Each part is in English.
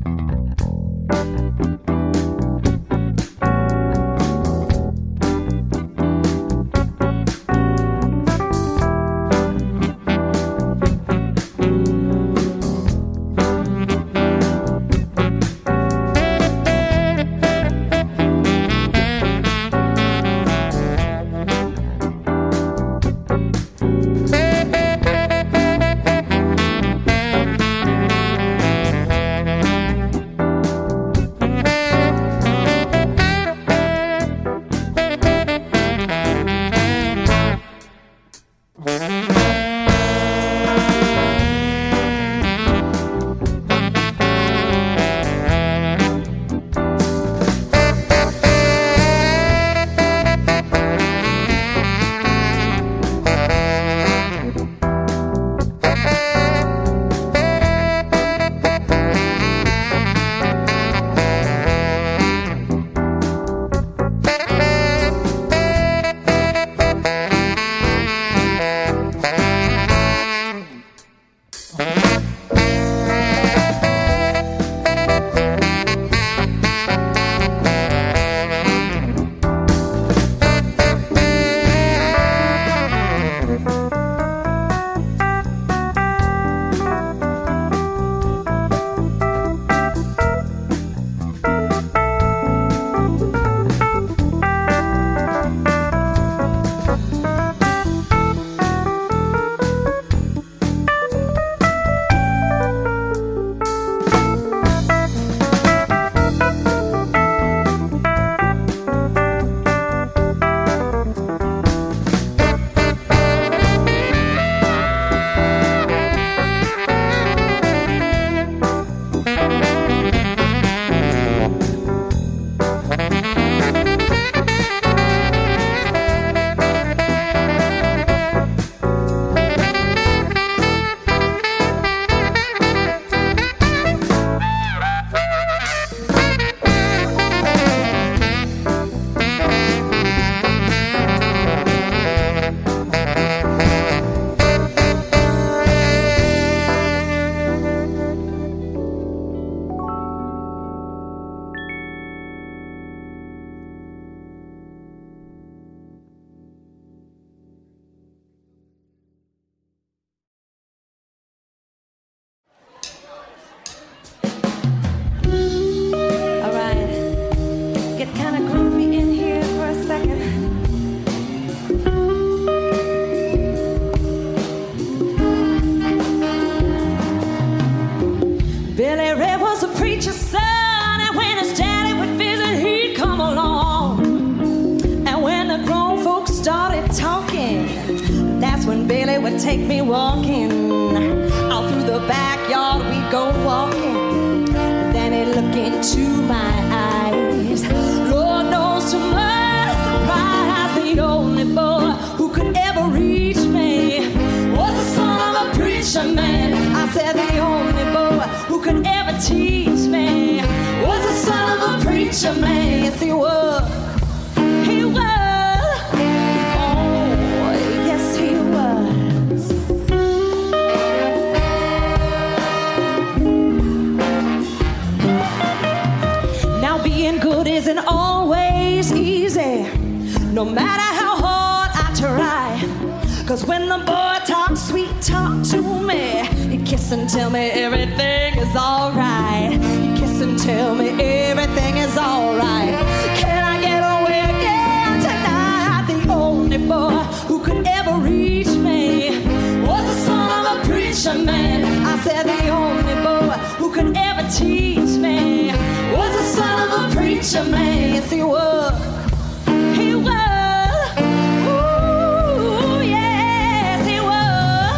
would take me walking. Out through the backyard we'd go walking. Then he'd look into my eyes. Lord knows to my surprise, the only boy who could ever reach me was the son of a preacher man. I said the only boy who could ever teach me was the son of a preacher man. Yes, he was. He was. Isn't always easy, no matter how hard I try. 'Cause when the boy talks sweet talk to me, he kiss and tell me everything is alright. He kiss and tell me everything is alright. Can I get away again tonight? The only boy who could ever reach me was the son of a preacher man. I said the only boy who could ever teach me was the son of a preacher man. Yes, he was. He was. Ooh, yes, he was.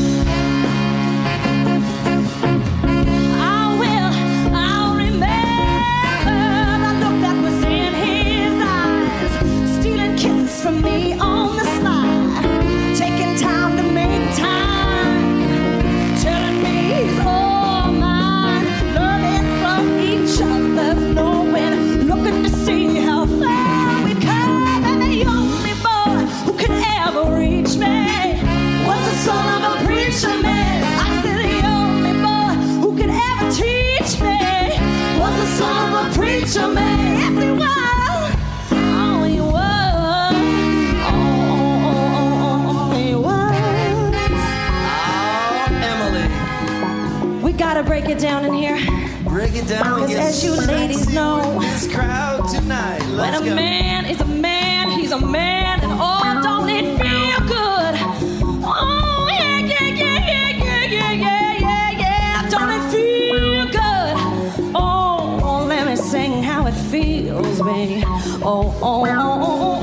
I'll remember the look that was in his eyes, stealing kisses from me on the slide, taking time to make time, telling me he's all mine, learning from each other's knowing, looking to see how far we come. And the only boy who could ever reach me was the son of a preacher man. I said the only boy who could ever teach me it down in here. Break it down. Because as you ladies know, this crowd tonight. When a man is a man, he's a man, and oh, don't it feel good? Oh, yeah, yeah, yeah, yeah, yeah, yeah, yeah, yeah, yeah. Don't it feel good? Oh, let me sing how it feels, baby. Oh, oh, oh, oh, oh.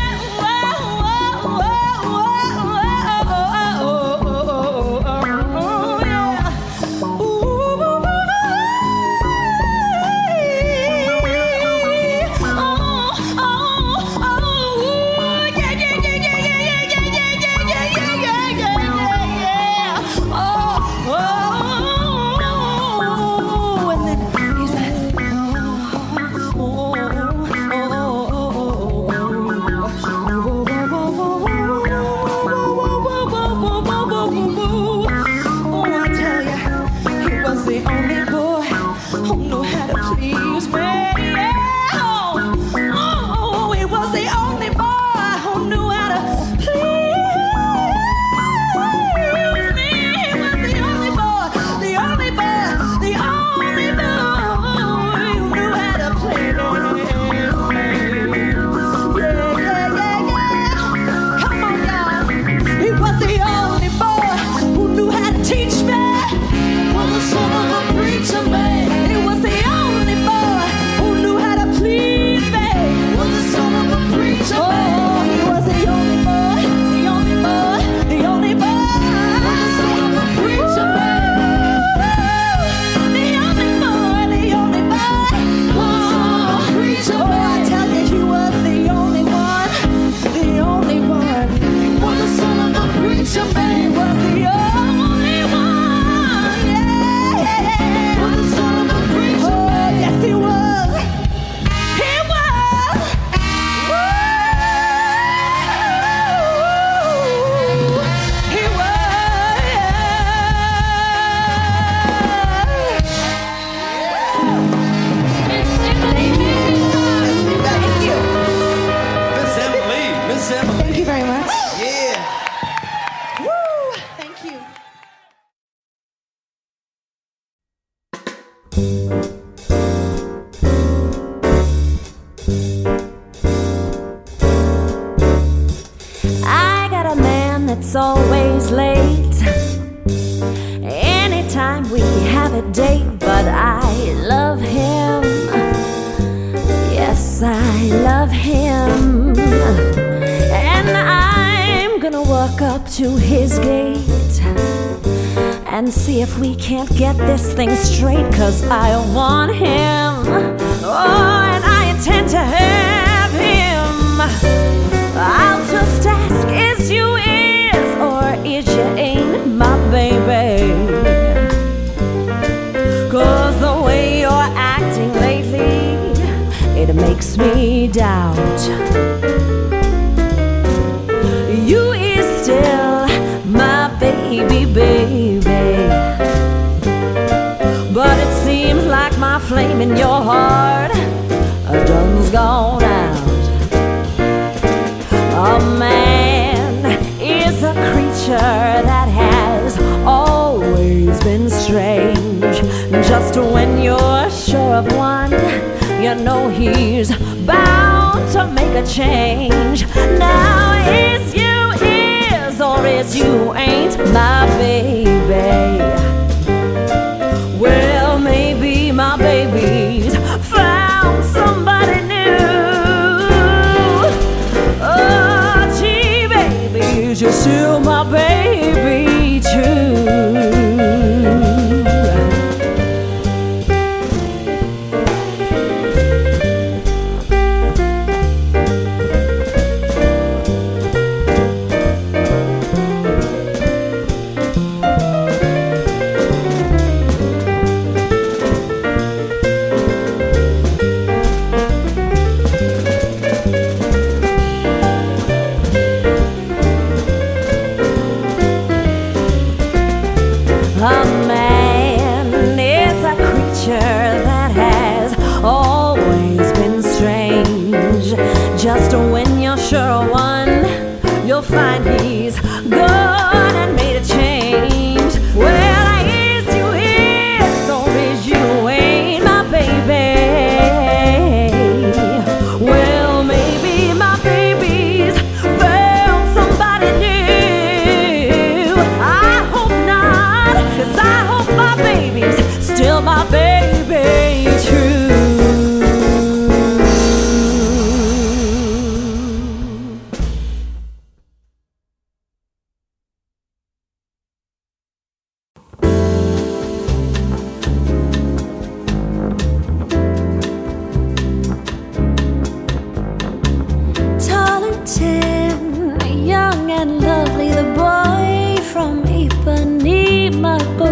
It's always late anytime we have a date, but I love him. Yes, I love him. And I'm gonna walk up to his gate and see if we can't get this thing straight, 'cause I want him. Oh, and I intend to have him. I'll just ask, is you or is you ain't my baby? 'Cause the way you're acting lately, it makes me doubt you is still my baby, baby. But it seems like my flame in your heart done's gone out. A man is a creature that has always been strange. Just when you're sure of one, you know he's bound to make a change. Now is you is or is you ain't my baby? Well, maybe my baby's found somebody new. Oh, gee, baby, you're still my baby too.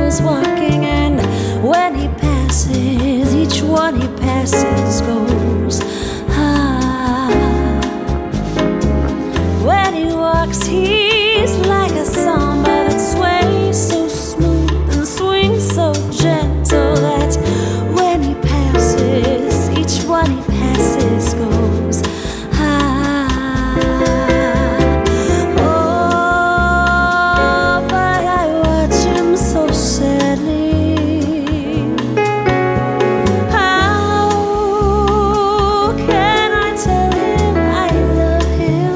goes walking, and when he passes, each one he passes goes when he walks, he's like a samba that sways so smooth and swings so gentle that when he passes, each one he passes goes oh, but I watch him so sadly. How can I tell him I love him?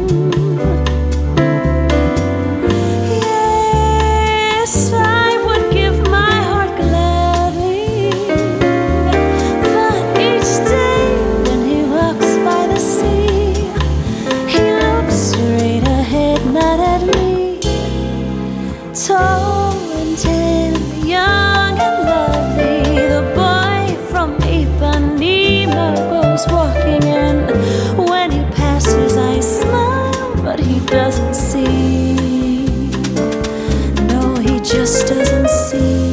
Yes, I would give my heart gladly, but each day when he walks by the sea, he looks straight ahead, not at me. Tall and tan, young and lovely, the boy from Ipanema goes walking, and when he passes, I smile, but he doesn't see. No, he just doesn't see.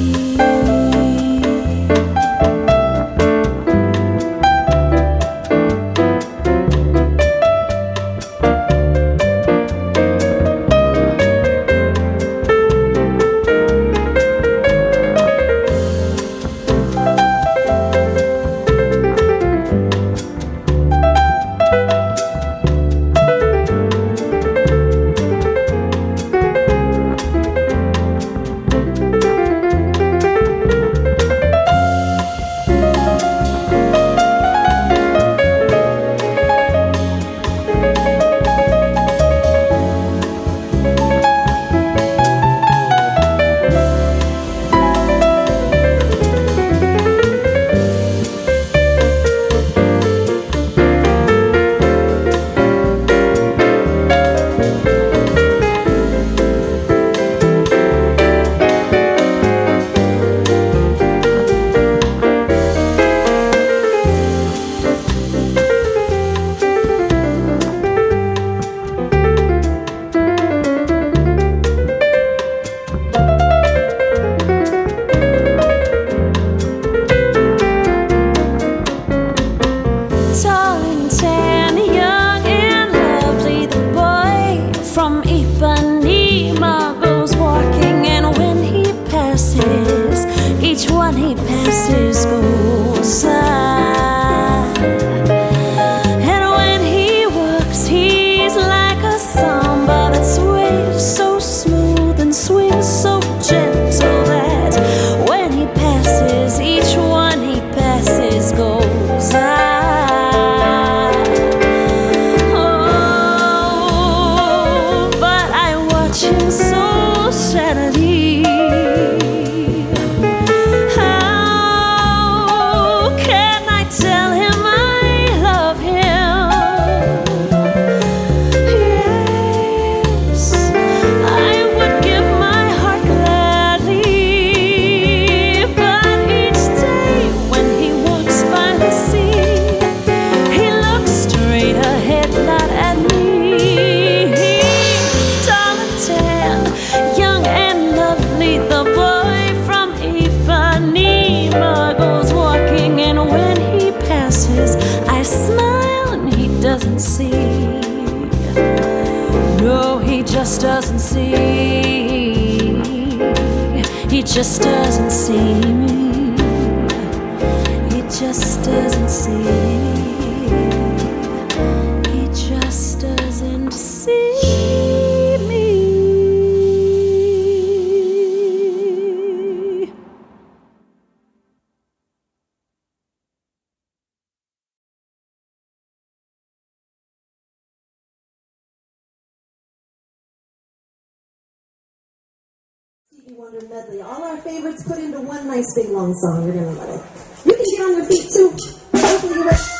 Tall and tan, young and lovely, the boy from Ipanema goes walking, and when he passes, each one he passes goes and when he walks, he's like a samba that sways so smooth and swings so gentle that when he passes, each one he passes goes so sadly. How can I tell him I love him? Yes, I would give my heart gladly, but each day when he walks by the sea, he looks straight ahead, not at me. Young and lovely, the boy from Ipanema goes walking, and when he passes, I smile and he doesn't see. No, he just doesn't see. He just doesn't see me. He just doesn't see. He just doesn't see. Stevie Wonder medley. All our favorites put into one nice big long song. You're gonna love it. You can get on your feet too. Hopefully you're ready.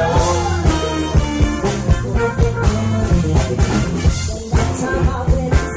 Time I went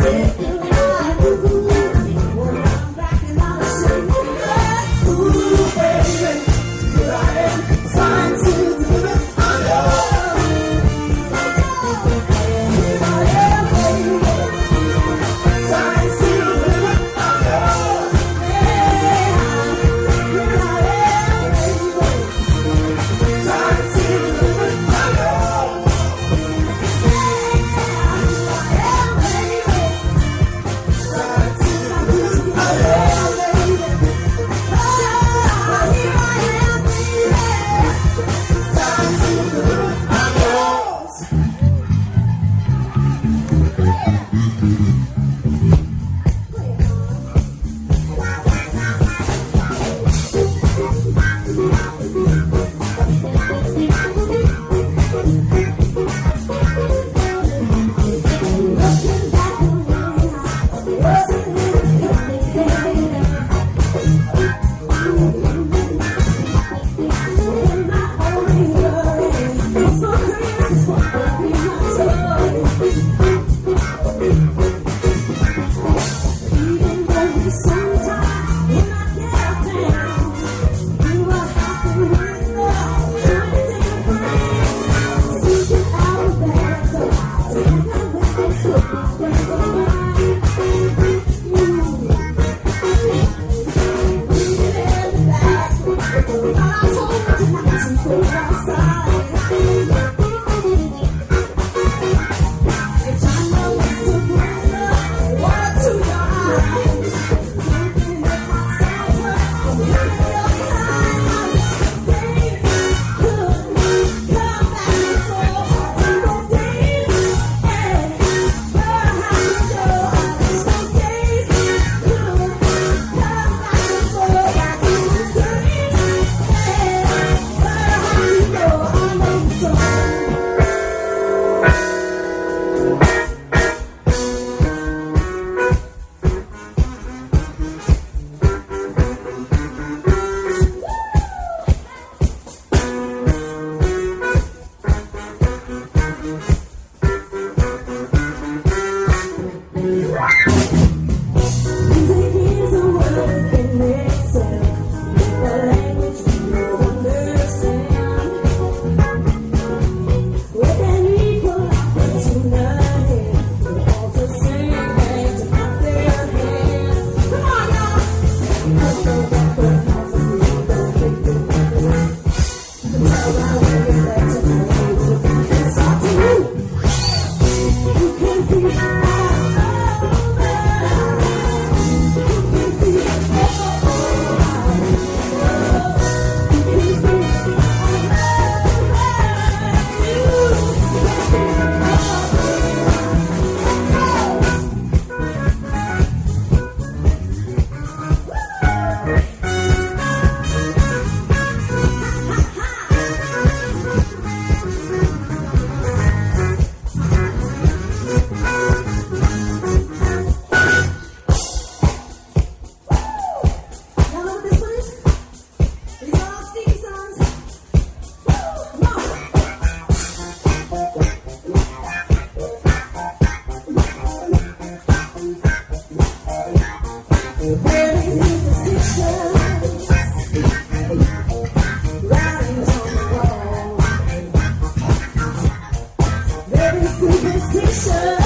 Very superstitious.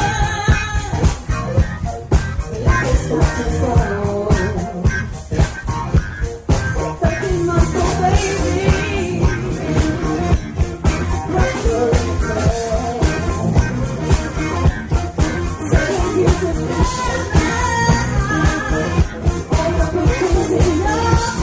Life is got to fall. 13 months old baby. Pressure and care. 7 years of all the good things in your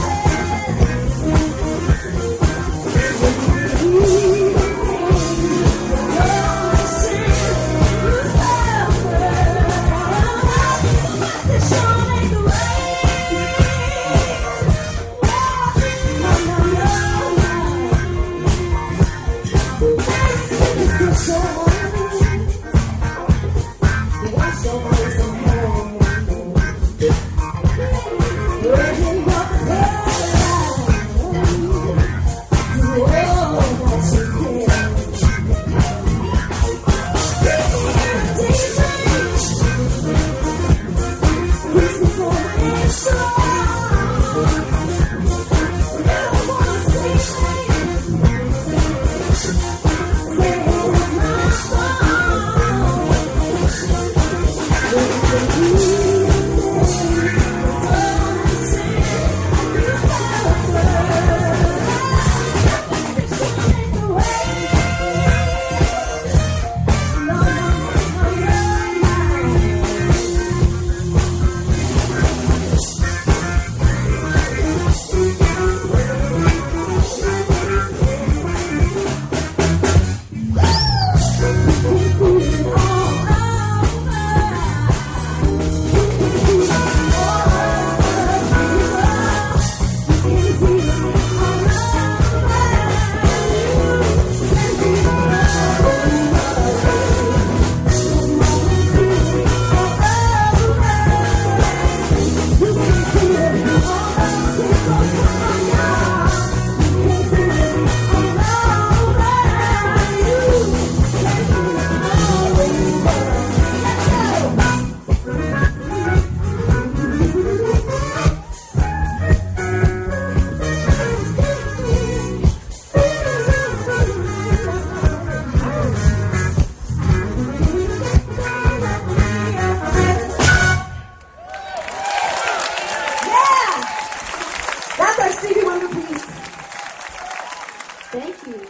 Thank you.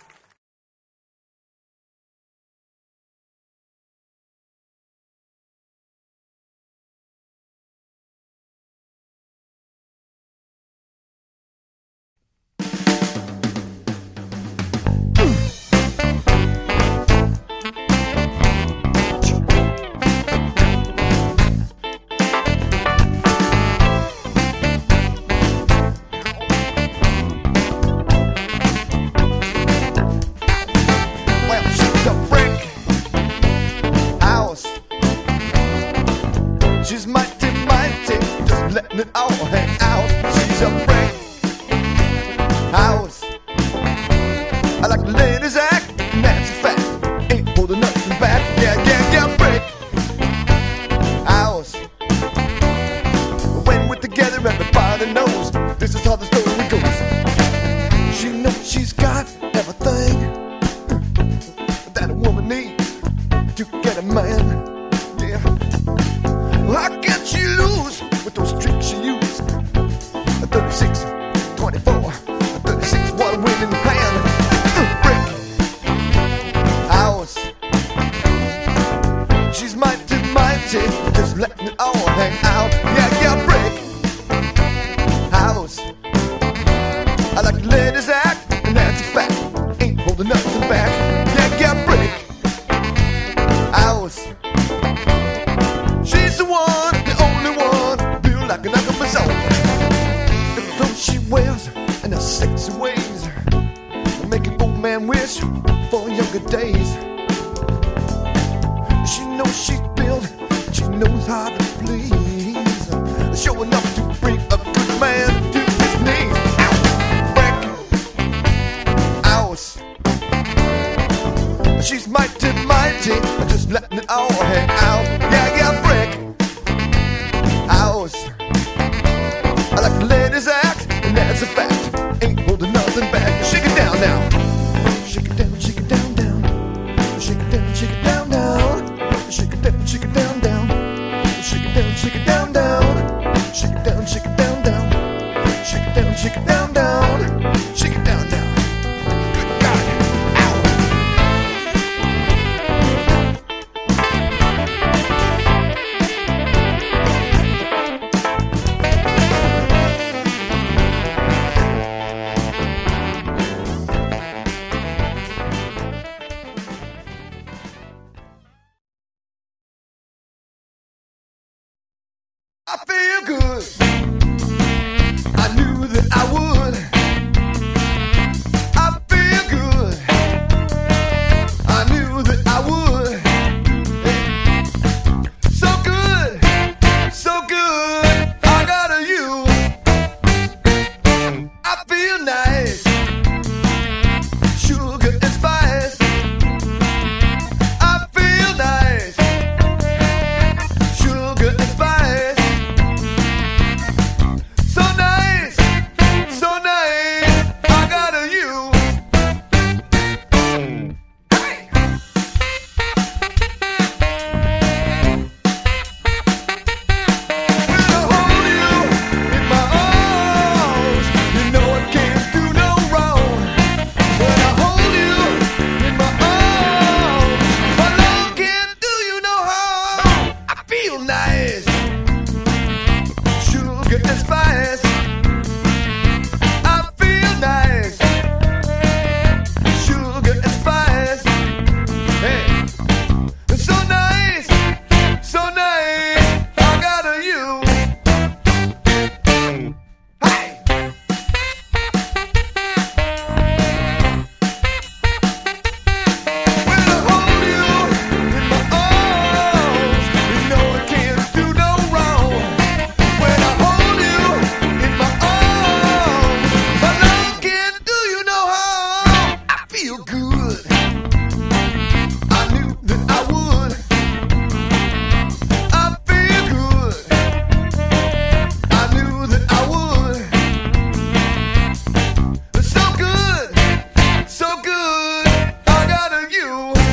She's mighty, mighty, just letting it all hang out. She's a break house. I like the ladies act, and that's a fact. Ain't holding nothing back. Yeah, yeah, yeah, break house. When we're together, everybody knows this is how the story goes. She knows she's got everything that a woman needs to get a man. How can she lose with those tricks she used? 36, 24, 36, what a winning hand. Break house. She's mighty, mighty, just letting it all hang out. Yeah, yeah, break house. I like the ladies act, and that's a fact. Ain't holding nothing back. Yeah, yeah, break house. She's the one, the only one, feel like an alchemy soul. The clothes she wears and her sexy ways make an old man wish for younger days. She knows she's built, she knows how to please, showing up to bring a good man to his knees. Break house. She's mighty, mighty, just letting it all hang out. Yeah, yeah, break house. I like the ladies act, and that's a fact. Ain't holding nothing back. Shake it down now. Shake it down, down. Shake it down. I feel good. I knew that I would. I feel good. I knew that I would. So good, so good. I got a you. I feel nice. Sugar and spice. I feel nice. Sugar and spice. So nice, so nice. I got a you. Hey! When I hold you in my arms, you know I can't do no wrong. When I hold you in my arms, my love can't do you no harm. I feel nice. Sugar and spice. I feel nice. Sugar and spice. Hey. So nice. So nice. I got a you. Hey. When I hold you in my arms, you know I can't do no wrong. When I hold you in my arms, my love can't do you no harm. I feel good. I knew that I would. I feel good. I knew that I would. So good, so good. I got a you.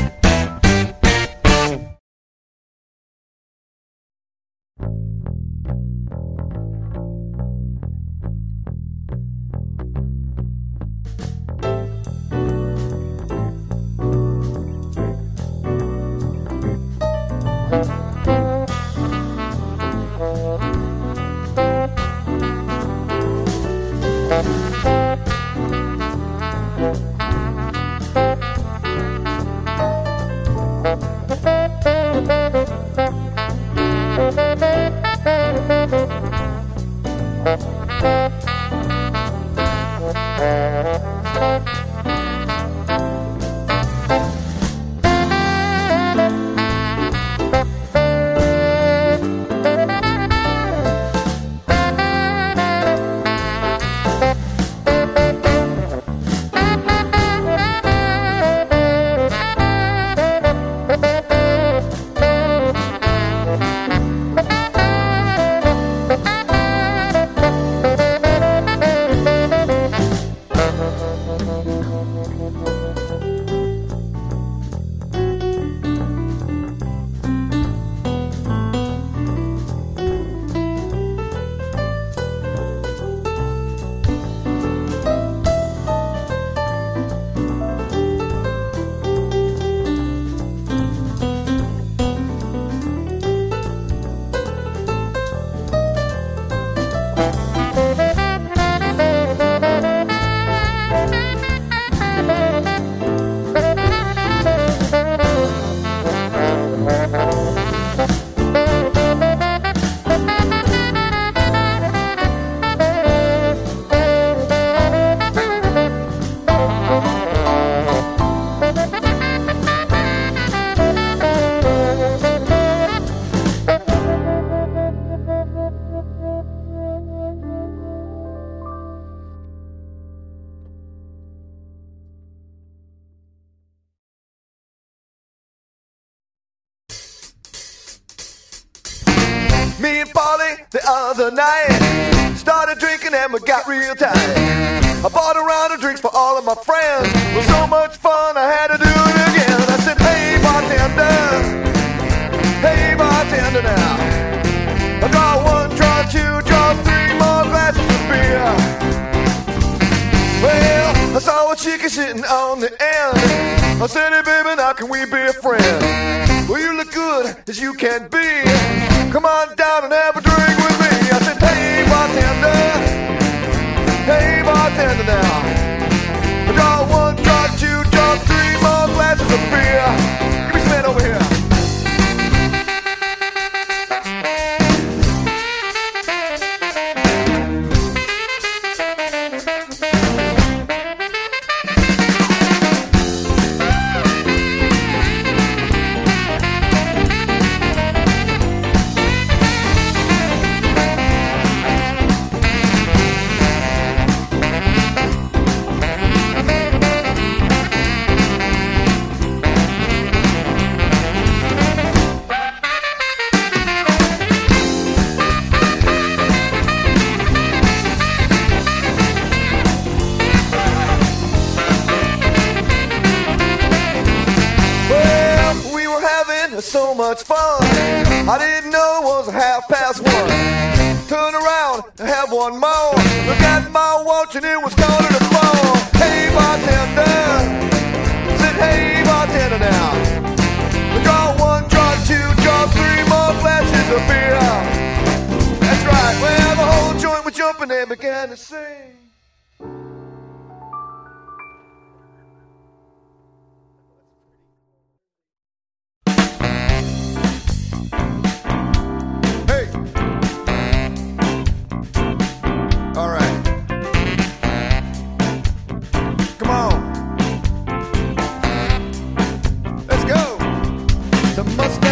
Me and Polly the other night started drinking and we got real tight. I bought a round of drinks for all of my friends. It was so much fun I had to do it again. I said, hey bartender, now. I draw one, draw two, draw three more glasses of beer. Well, I saw a chicken sitting on the end. I said, hey baby, now can we be a friend? Well, you look good as you can be. Come on down and have a drink with me. I said, hey bartender now. I draw one, draw two, draw three more glasses of beer. Give me some man over here. having so much fun. I didn't know it was 1:30. Turn around and have one more. Look at my watch and it was 3:45. Hey bartender, said hey bartender now. Draw one, draw two, draw three more flashes of beer. That's right, well the whole joint was jumping and began to sing. Must